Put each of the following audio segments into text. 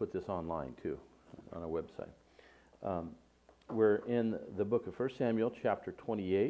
put this online too, on our website. We're in the book of 1 Samuel, chapter 28.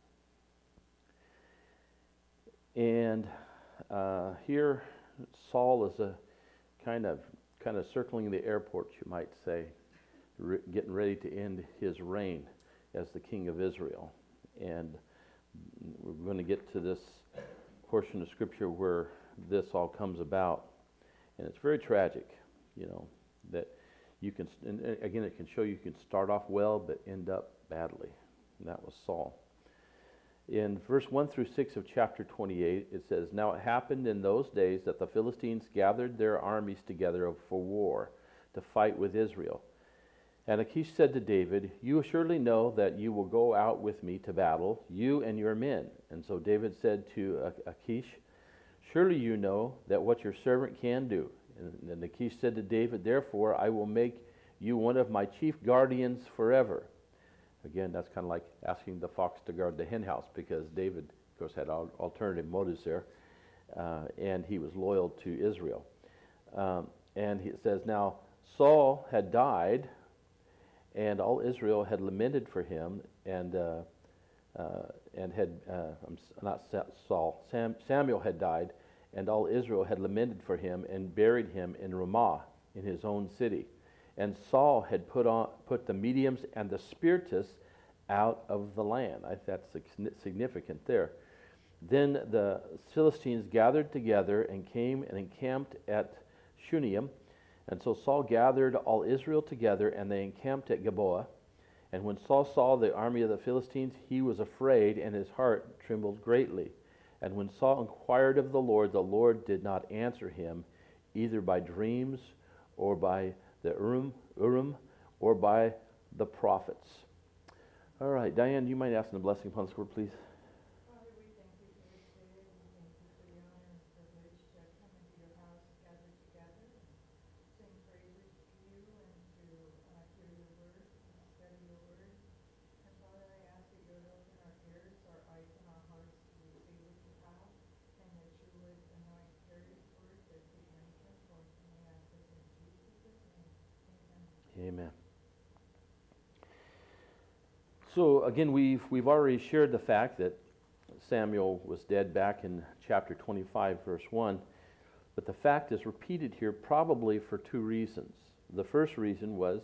And here Saul is kind of circling the airport, you might say, getting ready to end his reign as the king of Israel. And we're going to get to this portion of Scripture where this all comes about. And it's very tragic, that you can, and again, it can show you can start off well but end up badly. And that was Saul. In verse 1 through 6 of chapter 28, it says, "Now it happened in those days that the Philistines gathered their armies together for war to fight with Israel. And Achish said to David, 'You surely know that you will go out with me to battle, you and your men.' And so David said to Achish, 'Surely you know that what your servant can do.' And Achish said to David, 'Therefore I will make you one of my chief guardians forever.'" Again, that's kind of like asking the fox to guard the hen house, because David, of course, had alternative motives there, and he was loyal to Israel. And it says, "Now Saul had died, and all Israel had lamented for him, Samuel had died, and all Israel had lamented for him and buried him in Ramah, in his own city. And Saul had put the mediums and the spiritists out of the land." I think that's significant there. "Then the Philistines gathered together and came and encamped at Shunem. And so Saul gathered all Israel together, and they encamped at Gilboa. And when Saul saw the army of the Philistines, he was afraid, and his heart trembled greatly. And when Saul inquired of the Lord did not answer him, either by dreams or by the Urim, or by the prophets." All right, Diane, do you mind asking the blessing upon this word, please? Father, we thank you for this day, and we thank you for the honor and privilege to come into your house, gather together, and sing praises to you, and to hear your word, and study your word. And Father, I ask that you would open our ears, our eyes, and our hearts to receive what you have, and that you would anoint Carrie's word as we enter forth. And I ask this in Jesus' name. Amen. Amen. So again, we've already shared the fact that Samuel was dead back in chapter 25, verse 1. But the fact is repeated here probably for two reasons. The first reason was,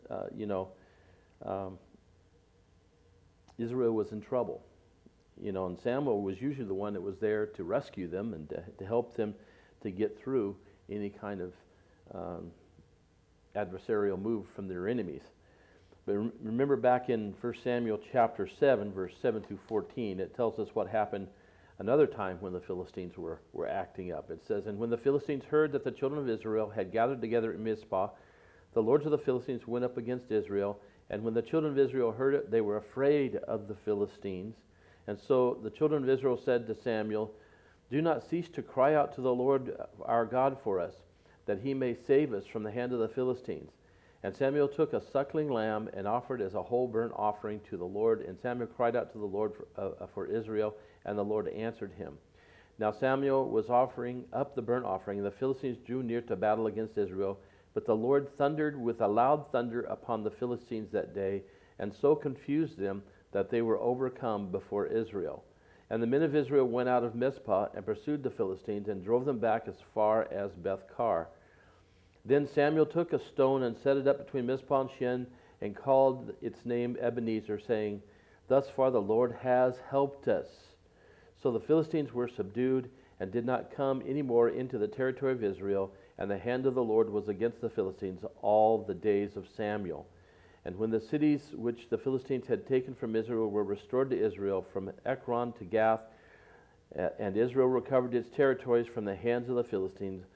Israel was in trouble. And Samuel was usually the one that was there to rescue them and to help them to get through any kind of adversarial move from their enemies. But remember back in 1 Samuel chapter 7, verse 7 through 14, it tells us what happened another time when the Philistines were acting up. It says, "And when the Philistines heard that the children of Israel had gathered together at Mizpah, the lords of the Philistines went up against Israel. And when the children of Israel heard it, they were afraid of the Philistines. And so the children of Israel said to Samuel, 'Do not cease to cry out to the Lord our God for us, that he may save us from the hand of the Philistines.' And Samuel took a suckling lamb and offered as a whole burnt offering to the Lord. And Samuel cried out to the Lord for Israel, and the Lord answered him. Now Samuel was offering up the burnt offering, and the Philistines drew near to battle against Israel. But the Lord thundered with a loud thunder upon the Philistines that day, and so confused them that they were overcome before Israel. And the men of Israel went out of Mizpah and pursued the Philistines and drove them back as far as Beth-kar. Then Samuel took a stone and set it up between Mizpah and Shen, and called its name Ebenezer, saying, 'Thus far the Lord has helped us.' So the Philistines were subdued and did not come any more into the territory of Israel, and the hand of the Lord was against the Philistines all the days of Samuel. And when the cities which the Philistines had taken from Israel were restored to Israel, from Ekron to Gath, and Israel recovered its territories from the hands of the Philistines,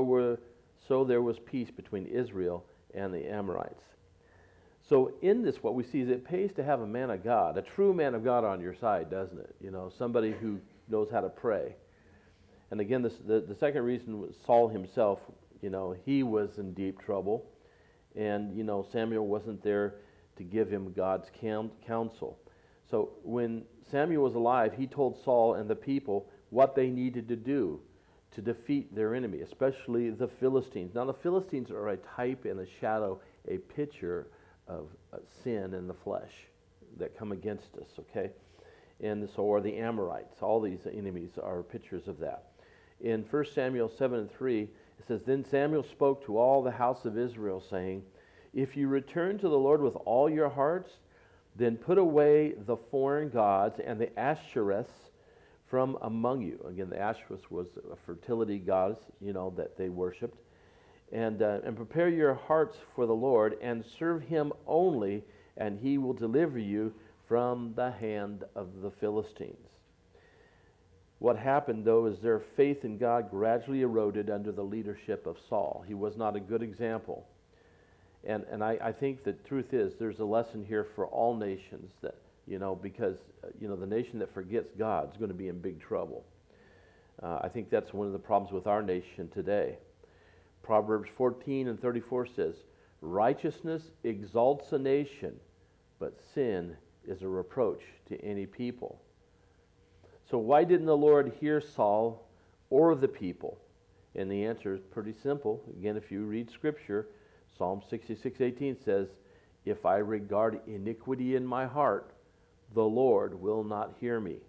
so there was peace between Israel and the Amorites." So in this, what we see is it pays to have a man of God, a true man of God on your side, doesn't it? Somebody who knows how to pray. And again, the second reason was Saul himself. He was in deep trouble. And, Samuel wasn't there to give him God's counsel. So when Samuel was alive, he told Saul and the people what they needed to do to defeat their enemy, especially the Philistines. Now, the Philistines are a type and a shadow, a picture of sin in the flesh that come against us, okay? And so are the Amorites. All these enemies are pictures of that. In 1 Samuel 7:3, it says, Then Samuel spoke to all the house of Israel, saying, If you return to the Lord with all your hearts, then put away the foreign gods and the Ashereths from among you. Again, the Ashereth was a fertility goddess, that they worshipped. And prepare your hearts for the Lord, and serve him only, and he will deliver you from the hand of the Philistines. What happened, though, is their faith in God gradually eroded under the leadership of Saul. He was not a good example. And I think the truth is there's a lesson here for all nations that, because, the nation that forgets God is going to be in big trouble. I think that's one of the problems with our nation today. Proverbs 14:34 says, Righteousness exalts a nation, but sin is a reproach to any people. So why didn't the Lord hear Saul or the people? And the answer is pretty simple. Again, if you read Scripture, Psalm 66:18 says, If I regard iniquity in my heart, the Lord will not hear me.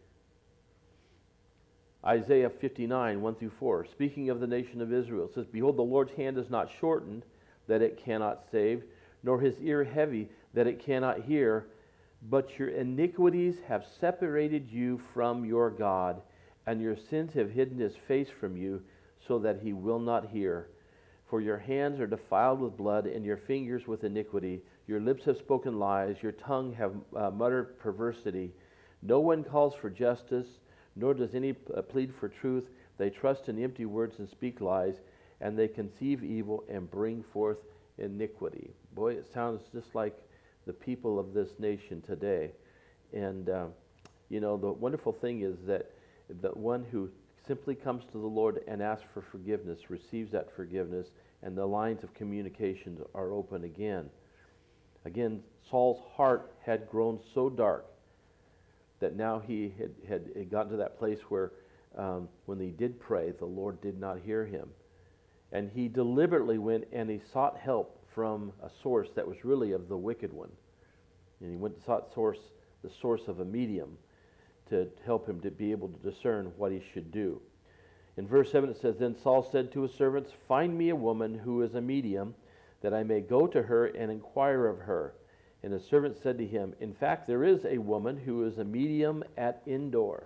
Isaiah 59:1-4, speaking of the nation of Israel, says, Behold, the Lord's hand is not shortened, that it cannot save, nor his ear heavy, that it cannot hear, but your iniquities have separated you from your God, and your sins have hidden his face from you, so that he will not hear. For your hands are defiled with blood, and your fingers with iniquity. Your lips have spoken lies, your tongue have muttered perversity. No one calls for justice, nor does any plead for truth. They trust in empty words and speak lies, and they conceive evil and bring forth iniquity. Boy, it sounds just like the people of this nation today. And, the wonderful thing is that the one who simply comes to the Lord and asks for forgiveness receives that forgiveness, and the lines of communication are open again. Again, Saul's heart had grown so dark that now he had gotten to that place where when he did pray, the Lord did not hear him. And he deliberately went and he sought help from a source that was really of the wicked one. And he went and sought the source of a medium to help him to be able to discern what he should do. In verse 7 it says, Then Saul said to his servants, Find me a woman who is a medium, that I may go to her and inquire of her. And his servant said to him, In fact, there is a woman who is a medium at Endor.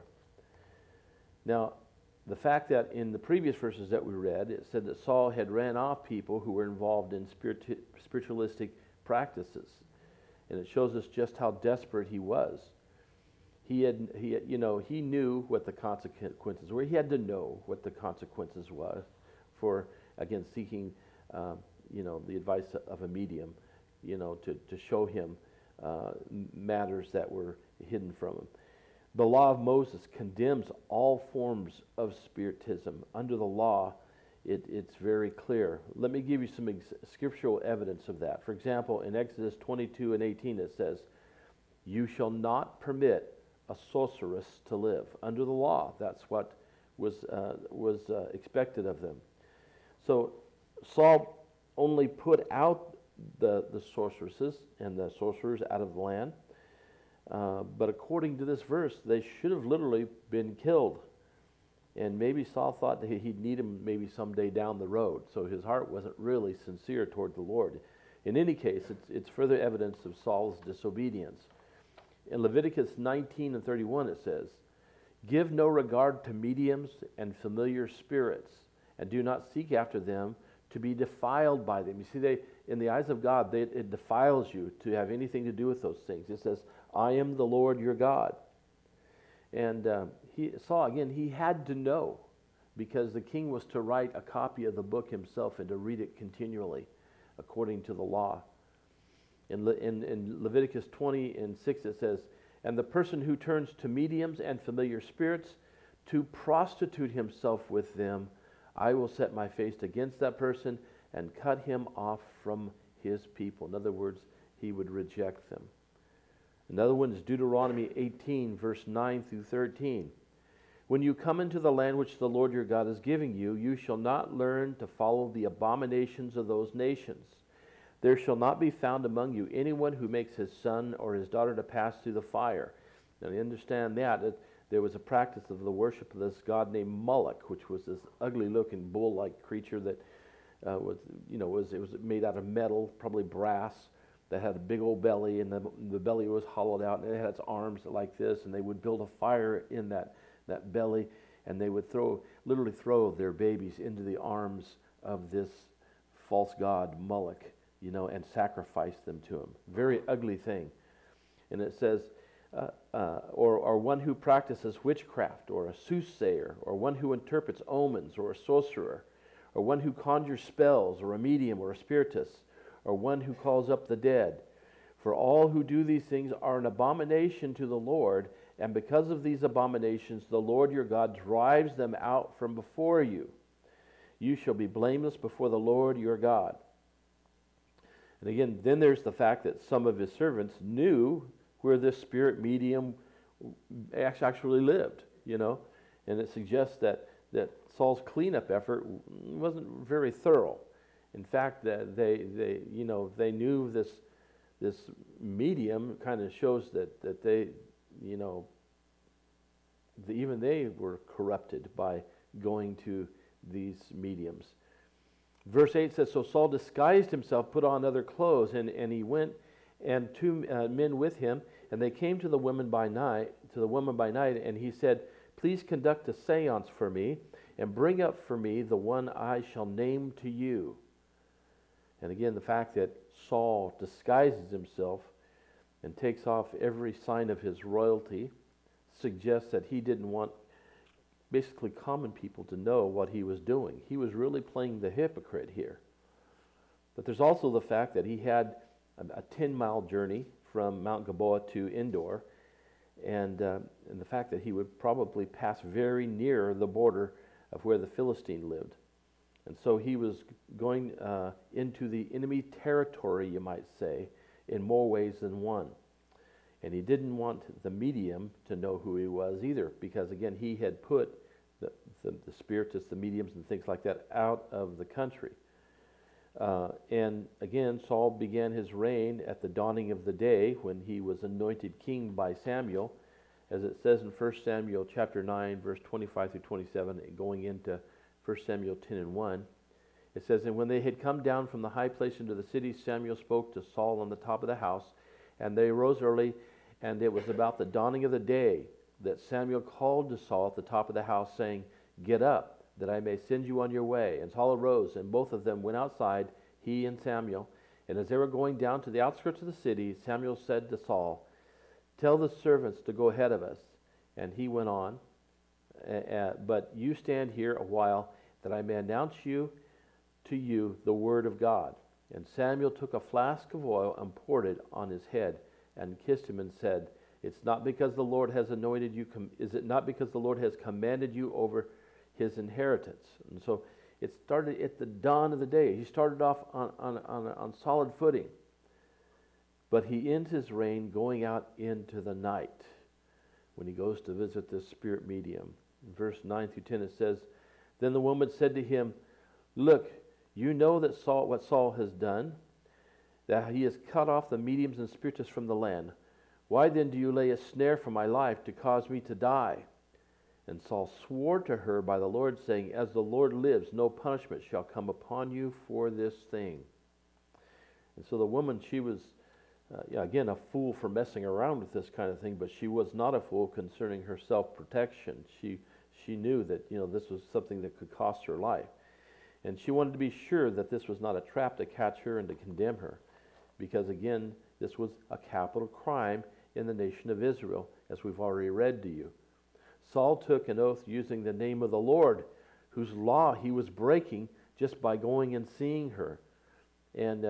Now, the fact that in the previous verses that we read, it said that Saul had ran off people who were involved in spiritualistic practices. And it shows us just how desperate he was. He knew what the consequences were. He had to know what the consequences was for, again, seeking, the advice of a medium, to show him matters that were hidden from him. The law of Moses condemns all forms of spiritism. Under the law, it's very clear. Let me give you some scriptural evidence of that. For example, in Exodus 22:18 it says, You shall not permit a sorceress to live. Under the law, that's what was expected of them. So Saul only put out the sorceresses and the sorcerers out of the land. But according to this verse, they should have literally been killed. And maybe Saul thought that he'd need them maybe someday down the road. So his heart wasn't really sincere toward the Lord. In any case, it's further evidence of Saul's disobedience. In Leviticus 19:31 it says, Give no regard to mediums and familiar spirits, and do not seek after them to be defiled by them. You see, in the eyes of God, it defiles you to have anything to do with those things. It says, I am the Lord your God. And Saul, again, he had to know, because the king was to write a copy of the book himself and to read it continually according to the law. In Leviticus 20:6 it says, And the person who turns to mediums and familiar spirits to prostitute himself with them, I will set my face against that person and cut him off from his people. In other words, he would reject them. Another one is Deuteronomy 18, verse 9-13. When you come into the land which the Lord your God is giving you, you shall not learn to follow the abominations of those nations. There shall not be found among you anyone who makes his son or his daughter to pass through the fire. Now, you understand that there was a practice of the worship of this god named Moloch, which was this ugly-looking bull-like creature that was made out of metal, probably brass, that had a big old belly, and the belly was hollowed out, and it had its arms like this, and they would build a fire in that belly, and they would literally throw their babies into the arms of this false god Moloch, and sacrifice them to him. Very ugly thing. And it says, or one who practices witchcraft, or a soothsayer, or one who interprets omens, or a sorcerer, or one who conjures spells, or a medium, or a spiritist, or one who calls up the dead. For all who do these things are an abomination to the Lord, and because of these abominations, the Lord your God drives them out from before you. You shall be blameless before the Lord your God. And again, then there's the fact that some of his servants knew where this spirit medium actually lived, and it suggests that Saul's cleanup effort wasn't very thorough. In fact, that they knew this medium. Kind of shows that they, even they were corrupted by going to these mediums. Verse 8 says, so Saul disguised himself, put on other clothes, and he went, and two men with him, and they came to the woman by night, and he said, please conduct a seance for me, and bring up for me the one I shall name to you. And again, the fact that Saul disguises himself and takes off every sign of his royalty suggests that he didn't want basically common people to know what he was doing. He was really playing the hypocrite here. But there's also the fact that he had a 10-mile journey from Mount Gilboa to Endor, and the fact that he would probably pass very near the border of where the Philistine lived. And so he was going into the enemy territory, you might say, in more ways than one. And he didn't want the medium to know who he was either, because again, he had put the spiritists, the mediums, and things like that out of the country. And again, Saul began his reign at the dawning of the day when he was anointed king by Samuel, as it says in 1 Samuel chapter 9, verse 25 through 27, going into 1 Samuel 10 and 1. It says, and when they had come down from the high place into the city, Samuel spoke to Saul on the top of the house, and they arose early, and it was about the dawning of the day that Samuel called to Saul at the top of the house, saying, get up, that I may send you on your way. And Saul arose, and both of them went outside, he and Samuel. And as they were going down to the outskirts of the city, Samuel said to Saul, tell the servants to go ahead of us. And he went on, but you stand here a while, that I may announce to you the word of God. And Samuel took a flask of oil and poured it on his head, and kissed him and said, it's not because the Lord has anointed you, is it not because the Lord has commanded you over his inheritance? And so it started at the dawn of the day. He started off on solid footing. But he ends his reign going out into the night when he goes to visit this spirit medium. In verse 9 through 10 it says, then the woman said to him, look, you know that what Saul has done, that he has cut off the mediums and spiritists from the land. Why then do you lay a snare for my life to cause me to die? And Saul swore to her by the Lord, saying, as the Lord lives, no punishment shall come upon you for this thing. And so the woman, she was, again, a fool for messing around with this kind of thing, but she was not a fool concerning her self-protection. She knew that, this was something that could cost her life. And she wanted to be sure that this was not a trap to catch her and to condemn her. Because again, this was a capital crime in the nation of Israel, as we've already read to you. Saul took an oath using the name of the Lord, whose law he was breaking just by going and seeing her. And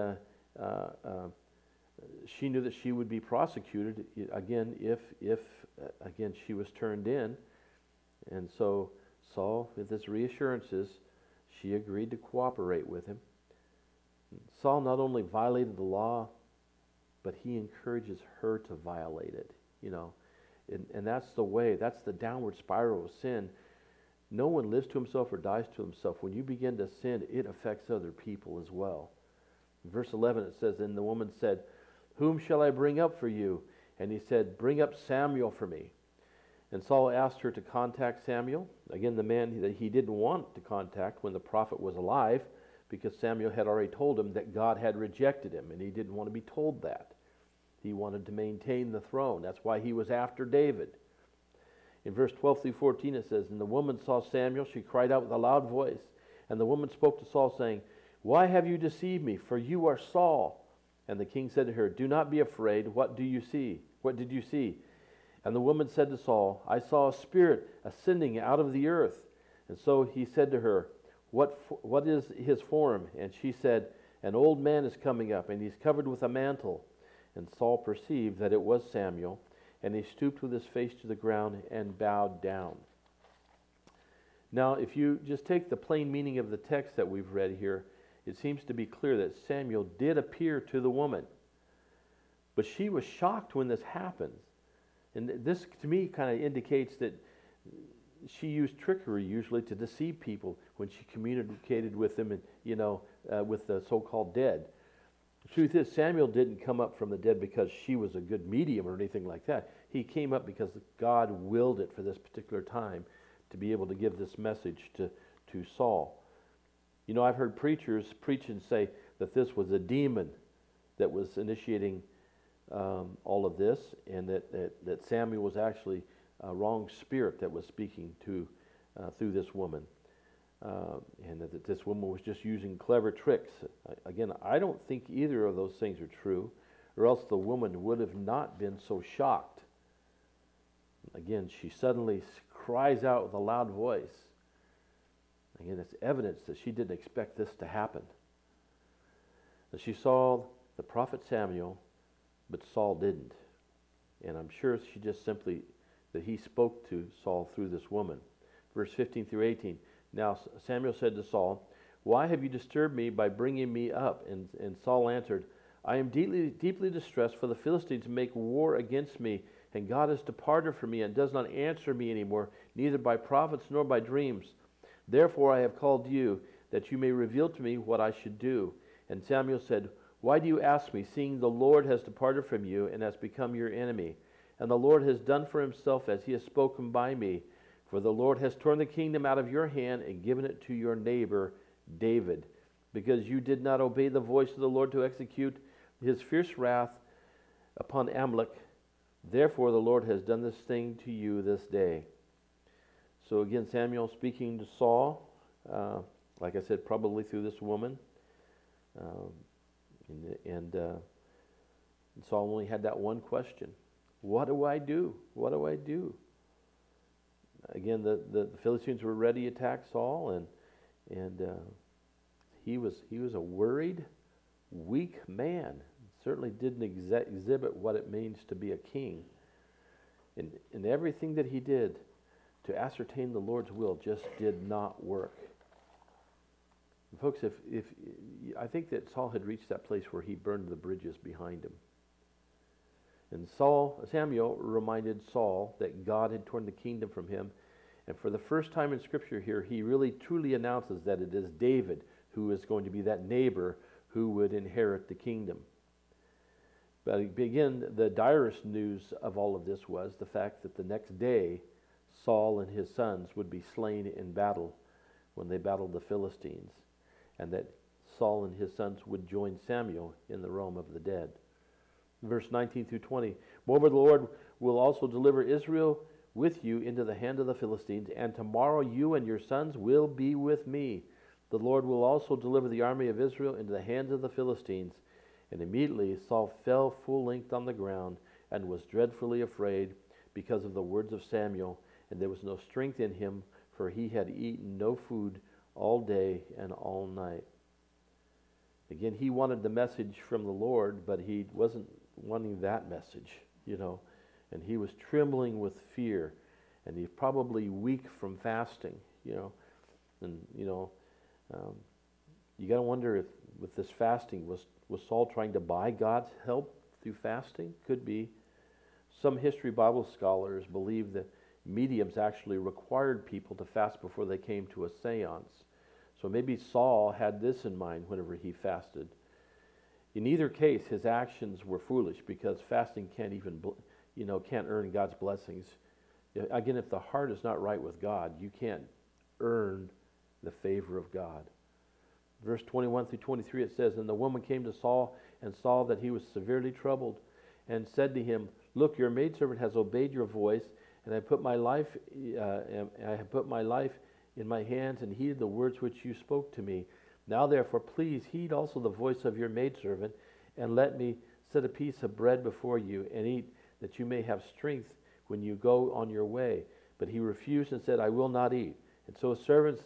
she knew that she would be prosecuted again if again she was turned in. And so Saul, with his reassurances, she agreed to cooperate with him. Saul not only violated the law, but he encourages her to violate it. And that's the way, that's the downward spiral of sin. No one lives to himself or dies to himself. When you begin to sin, it affects other people as well. In verse 11 it says, and the woman said, whom shall I bring up for you? And he said, bring up Samuel for me. And Saul asked her to contact Samuel. Again, the man that he didn't want to contact when the prophet was alive, because Samuel had already told him that God had rejected him, and he didn't want to be told that. He wanted to maintain the throne. That's why he was after David. In verse 12 through 14 it says, and the woman saw Samuel, she cried out with a loud voice. And the woman spoke to Saul, saying, why have you deceived me? For you are Saul. And the king said to her, do not be afraid. What do you see? What did you see? And the woman said to Saul, I saw a spirit ascending out of the earth. And so he said to her, what is his form? And she said, an old man is coming up, and he's covered with a mantle. And Saul perceived that it was Samuel, and he stooped with his face to the ground and bowed down. Now, if you just take the plain meaning of the text that we've read here, it seems to be clear that Samuel did appear to the woman. But she was shocked when this happens. And this, to me, kind of indicates that she used trickery usually to deceive people when she communicated with them, and with the so-called dead. The truth is, Samuel didn't come up from the dead because she was a good medium or anything like that. He came up because God willed it for this particular time to be able to give this message to Saul. I've heard preachers preach and say that this was a demon that was initiating all of this, and that Samuel was actually a wrong spirit that was speaking through this woman, and that this woman was just using clever tricks. Again, I don't think either of those things are true, or else the woman would have not been so shocked. Again, she suddenly cries out with a loud voice. Again, it's evidence that she didn't expect this to happen. And she saw the prophet Samuel, but Saul didn't. And I'm sure she just simply, that he spoke to Saul through this woman. Verse 15 through 18. Now Samuel said to Saul, why have you disturbed me by bringing me up? And Saul answered, I am deeply distressed, for the Philistines make war against me, and God has departed from me and does not answer me anymore, neither by prophets nor by dreams. Therefore I have called you, that you may reveal to me what I should do. And Samuel said, why do you ask me, seeing the Lord has departed from you and has become your enemy? And the Lord has done for himself as he has spoken by me. For the Lord has torn the kingdom out of your hand and given it to your neighbor David, because you did not obey the voice of the Lord to execute his fierce wrath upon Amalek. Therefore the Lord has done this thing to you this day. So again, Samuel speaking to Saul, like I said, probably through this woman. And Saul only had that one question. What do I do? What do I do? Again, the Philistines were ready to attack Saul, and he was a worried, weak man. Certainly didn't exhibit what it means to be a king. And everything that he did to ascertain the Lord's will just did not work. And folks, if I think that Saul had reached that place where he burned the bridges behind him. And Samuel reminded Saul that God had torn the kingdom from him. And for the first time in Scripture here, he really truly announces that it is David who is going to be that neighbor who would inherit the kingdom. But again, the direst news of all of this was the fact that the next day, Saul and his sons would be slain in battle when they battled the Philistines, and that Saul and his sons would join Samuel in the realm of the dead. Verse 19 through 20. Moreover, the Lord will also deliver Israel with you into the hand of the Philistines, and tomorrow you and your sons will be with me. The Lord will also deliver the army of Israel into the hands of the Philistines. And immediately Saul fell full length on the ground and was dreadfully afraid because of the words of Samuel, and there was no strength in him, for he had eaten no food all day and all night. Again, he wanted the message from the Lord, but he wasn't wanting that message, and he was trembling with fear, and he's probably weak from fasting, and you got to wonder if with this fasting, was Saul trying to buy God's help through fasting? Could be. Some history Bible scholars believe that mediums actually required people to fast before they came to a seance. So maybe Saul had this in mind whenever he fasted. In either case, his actions were foolish because fasting can't even, can't earn God's blessings. Again, if the heart is not right with God, you can't earn the favor of God. Verse 21 through 23, it says, "And the woman came to Saul and saw that he was severely troubled, and said to him, Look, your maidservant has obeyed your voice, and I have put my life in my hands and heeded the words which you spoke to me. Now therefore, please heed also the voice of your maidservant, and let me set a piece of bread before you, and eat, that you may have strength when you go on your way. But he refused and said, I will not eat. And so his servants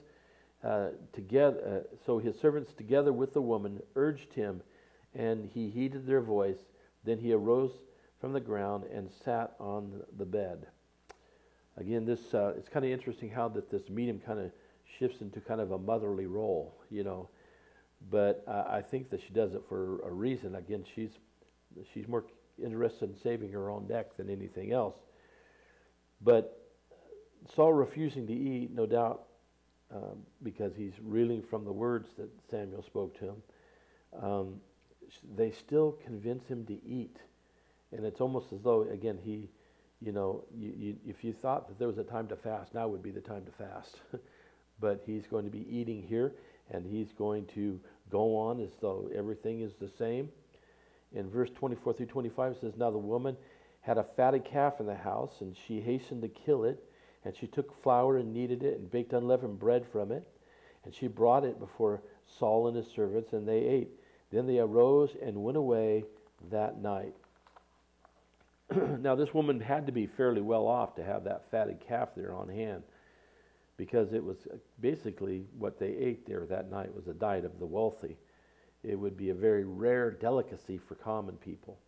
together with the woman urged him, and he heeded their voice. Then he arose from the ground and sat on the bed." Again, this it's kind of interesting how that this medium kind of shifts into kind of a motherly role, But I think that she does it for a reason. Again, she's more interested in saving her own neck than anything else. But Saul refusing to eat, no doubt, because he's reeling from the words that Samuel spoke to him, they still convince him to eat. And it's almost as though, again, he, if you thought that there was a time to fast, now would be the time to fast. But he's going to be eating here, and he's going to go on as though everything is the same. In verse 24 through 25, it says, "Now the woman had a fatted calf in the house, and she hastened to kill it. And she took flour and kneaded it, and baked unleavened bread from it. And she brought it before Saul and his servants, and they ate. Then they arose and went away that night." Now this woman had to be fairly well off to have that fatted calf there on hand, because it was basically what they ate there that night was a diet of the wealthy. It would be a very rare delicacy for common people.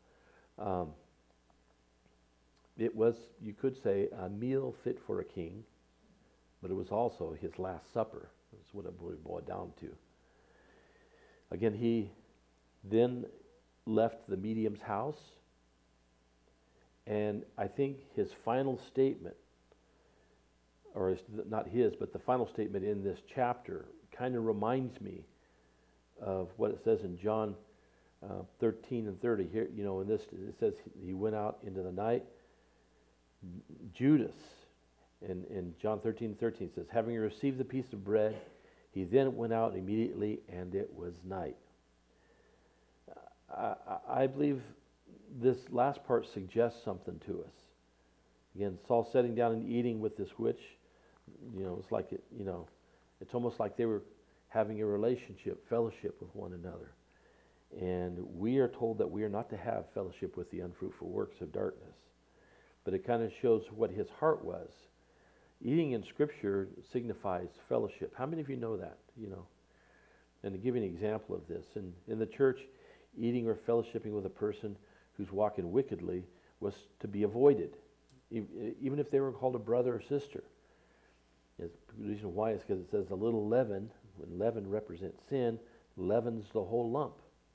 It was, you could say, a meal fit for a king, but it was also his last supper. That's what it really boiled down to. Again, he then left the medium's house, and I think his final statement, or not his, but the final statement in this chapter kind of reminds me of what it says in John 13 and 30. Here, in this, it says he went out into the night. Judas, in John 13:13, says, "Having received the piece of bread, he then went out immediately, and it was night." I believe this last part suggests something to us. Again, Saul sitting down and eating with this witch, it's like it's almost like they were having a relationship, fellowship with one another. And we are told that we are not to have fellowship with the unfruitful works of darkness. But it kind of shows what his heart was. Eating in Scripture signifies fellowship. How many of you know that? And to give you an example of this, in the church, eating or fellowshipping with a person who's walking wickedly was to be avoided, even if they were called a brother or sister. The reason why is because it says a little leaven, when leaven represents sin, leavens the whole lump.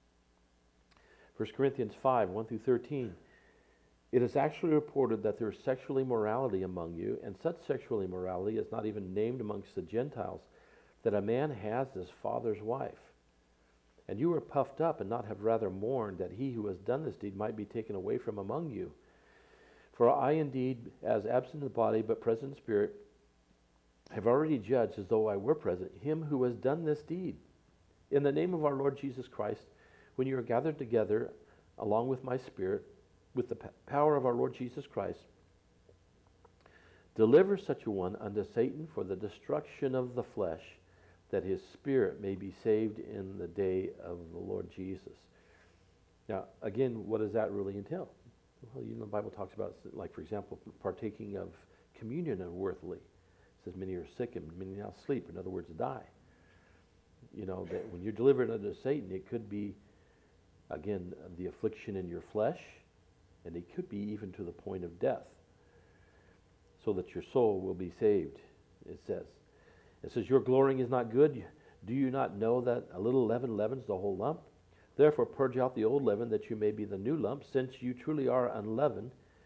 1 Corinthians 5, 1 through 13. "It is actually reported that there is sexual immorality among you, and such sexual immorality is not even named amongst the Gentiles, that a man has his father's wife. And you were puffed up, and not have rather mourned that he who has done this deed might be taken away from among you. For I indeed, as absent in the body, but present in spirit, have already judged, as though I were present, him who has done this deed. In the name of our Lord Jesus Christ, when you are gathered together, along with my spirit, with the power of our Lord Jesus Christ, deliver such a one unto Satan for the destruction of the flesh, that his spirit may be saved in the day of the Lord Jesus." Now, again, what does that really entail? Well, the Bible talks about, like, for example, partaking of communion unworthily. It says, "Many are sick and many now sleep." In other words, die. That when you're delivered unto Satan, it could be, again, the affliction in your flesh, and it could be even to the point of death, so that your soul will be saved, it says. It says, "Your glorying is not good. Do you not know that a little leaven leavens the whole lump? Therefore purge out the old leaven, that you may be the new lump, since you truly are unleavened.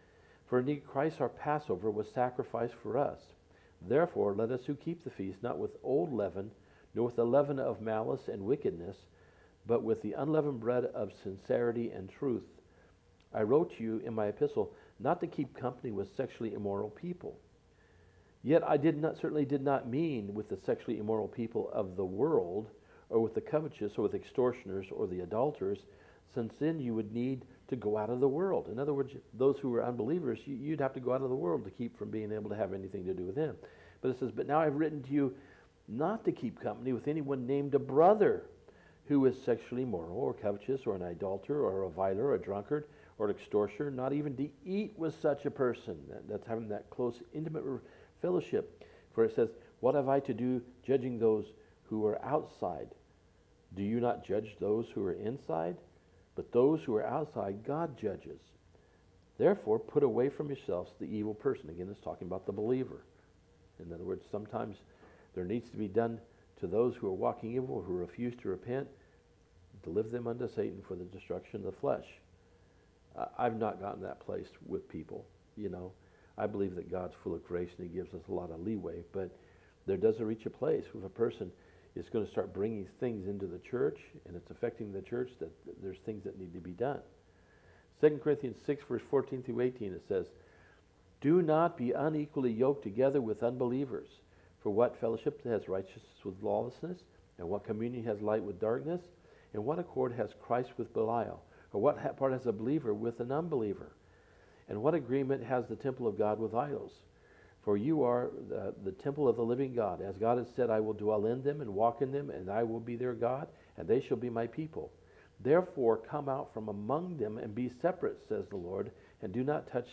For indeed Christ our Passover was sacrificed for us. Therefore let us who keep the feast not with old leaven, nor with the leaven of malice and wickedness, but with the unleavened bread of sincerity and truth. I wrote to you in my epistle not to keep company with sexually immoral people. Yet I certainly did not mean with the sexually immoral people of the world, or with the covetous, or with extortioners, or the adulterers, since then you would need to go out of the world. In other words, those who were unbelievers, you'd have to go out of the world to keep from being able to have anything to do with them. But it says, but now I've written to you not to keep company with anyone named a brother who is sexually immoral, or covetous, or an idolater, or a reviler, or a drunkard, or an extortioner, not even to eat with such a person. That's having that close, intimate fellowship. For it says, what have I to do judging those who are outside? Do you not judge those who are inside? But those who are outside, God judges. Therefore, put away from yourselves the evil person. Again, it's talking about the believer. In other words, sometimes there needs to be done to those who are walking evil, who refuse to repent, deliver them unto Satan for the destruction of the flesh. I've not gotten that place with people, I believe that God's full of grace and He gives us a lot of leeway, but there does reach a place where a person is going to start bringing things into the church, and it's affecting the church, that there's things that need to be done. 2 Corinthians 6, verse 14 through 18, it says, do not be unequally yoked together with unbelievers. For what fellowship has righteousness with lawlessness? And what communion has light with darkness? And what accord has Christ with Belial? Or what part has a believer with an unbeliever? And what agreement has the temple of God with idols? For you are the temple of the living God. As God has said, I will dwell in them and walk in them, and I will be their God, and they shall be my people. Therefore come out from among them and be separate, says the Lord, and do not touch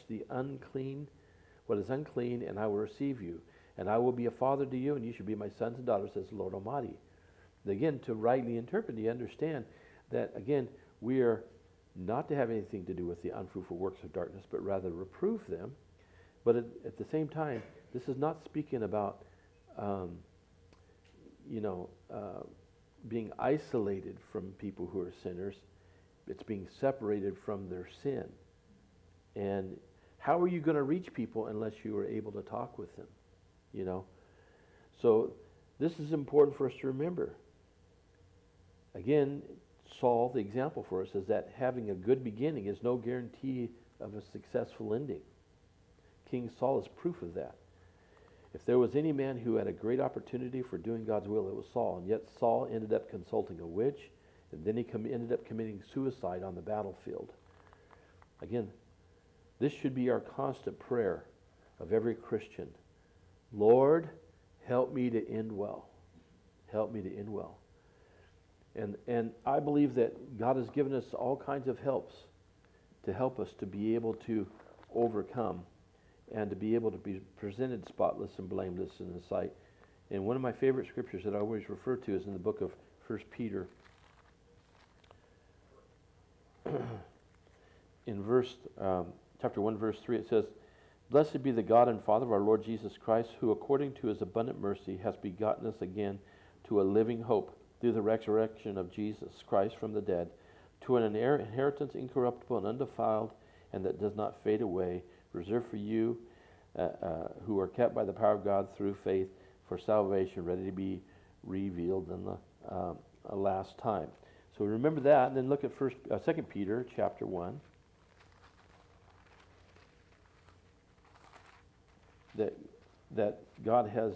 what is unclean, and I will receive you. And I will be a father to you, and you shall be my sons and daughters, says the Lord Almighty. Again, to rightly interpret, you understand that, again, we are not to have anything to do with the unfruitful works of darkness, but rather reprove them. But at the same time, this is not speaking about, being isolated from people who are sinners. It's being separated from their sin. And how are you going to reach people unless you are able to talk with them? So this is important for us to remember. Again, Saul, the example for us, is that having a good beginning is no guarantee of a successful ending. King Saul is proof of that. If there was any man who had a great opportunity for doing God's will, it was Saul. And yet Saul ended up consulting a witch, and then he ended up committing suicide on the battlefield. Again, this should be our constant prayer of every Christian. Lord, help me to end well. Help me to end well. And I believe that God has given us all kinds of helps to help us to be able to overcome and to be able to be presented spotless and blameless in the sight. And one of my favorite scriptures that I always refer to is in the book of 1 Peter. In chapter 1, verse 3, it says, Blessed be the God and Father of our Lord Jesus Christ, who according to His abundant mercy has begotten us again to a living hope through the resurrection of Jesus Christ from the dead, to an inheritance incorruptible and undefiled, and that does not fade away, reserved for you who are kept by the power of God through faith for salvation, ready to be revealed in the last time. So remember that, and then look at 2 Peter chapter 1. That God has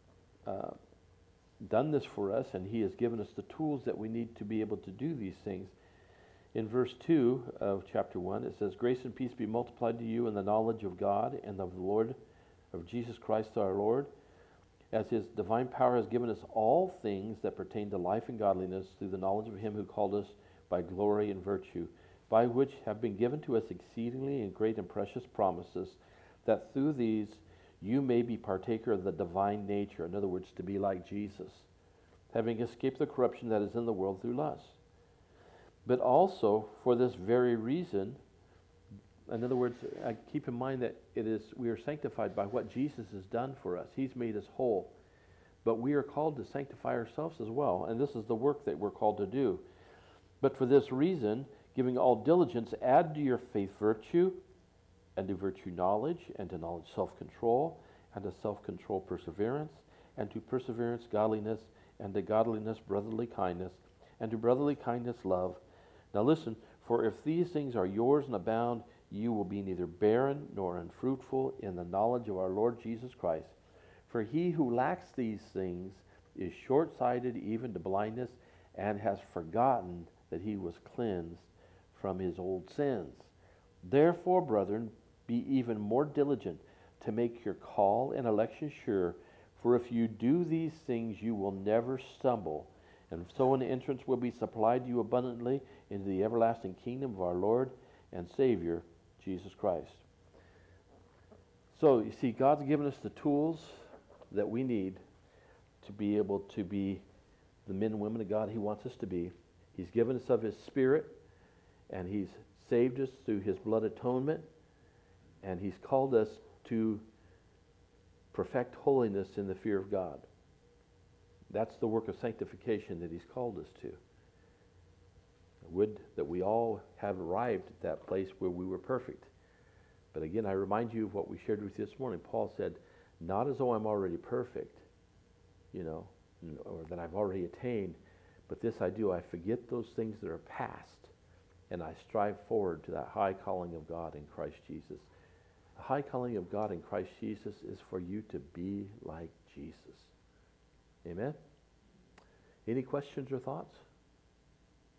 done this for us, and He has given us the tools that we need to be able to do these things. In verse 2 of chapter 1, it says, Grace and peace be multiplied to you in the knowledge of God and of the Lord, of Jesus Christ our Lord, as His divine power has given us all things that pertain to life and godliness through the knowledge of Him who called us by glory and virtue, by which have been given to us exceedingly and great and precious promises, that through these you may be partaker of the divine nature. In other words, to be like Jesus, having escaped the corruption that is in the world through lust. But also, for this very reason, in other words, keep in mind that we are sanctified by what Jesus has done for us. He's made us whole. But we are called to sanctify ourselves as well, and this is the work that we're called to do. But for this reason, giving all diligence, add to your faith virtue, and to virtue knowledge, and to knowledge self-control, and to self-control perseverance, and to perseverance godliness, and to godliness brotherly kindness, and to brotherly kindness love. Now listen, for if these things are yours and abound, you will be neither barren nor unfruitful in the knowledge of our Lord Jesus Christ. For he who lacks these things is short-sighted even to blindness, and has forgotten that he was cleansed from his old sins. Therefore, brethren, be even more diligent to make your call and election sure, for if you do these things, you will never stumble, and so an entrance will be supplied to you abundantly into the everlasting kingdom of our Lord and Savior, Jesus Christ. So, you see, God's given us the tools that we need to be able to be the men and women of God He wants us to be. He's given us of His Spirit, and He's saved us through His blood atonement, and He's called us to perfect holiness in the fear of God. That's the work of sanctification that He's called us to. I would that we all have arrived at that place where we were perfect. But again, I remind you of what we shared with you this morning. Paul said, not as though I'm already perfect, or that I've already attained, but this I do, I forget those things that are past, and I strive forward to that high calling of God in Christ Jesus. The high calling of God in Christ Jesus is for you to be like Jesus. Amen? Any questions or thoughts?